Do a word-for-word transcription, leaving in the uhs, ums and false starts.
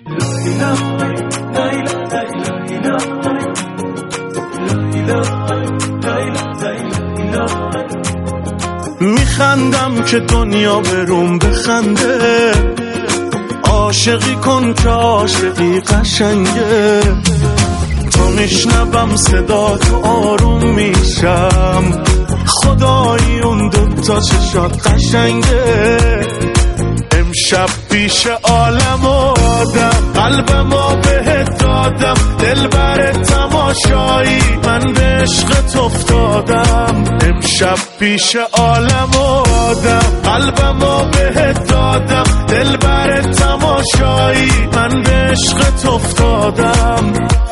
میخندم که دنیا بروم بخنده، عاشقی کن که عاشقی قشنگه. تا میشنبم صدا تو آروم میشم، خدایی اون دوتا چشات قشنگه. امشب پیش عالم و آدم قلبمو بهت دادم، دل بر تماشایی من به عشقت افتادم. امشب پیش عالم و آدم قلبمو بهت دادم، دل بر تماشایی من به عشقت افتادم.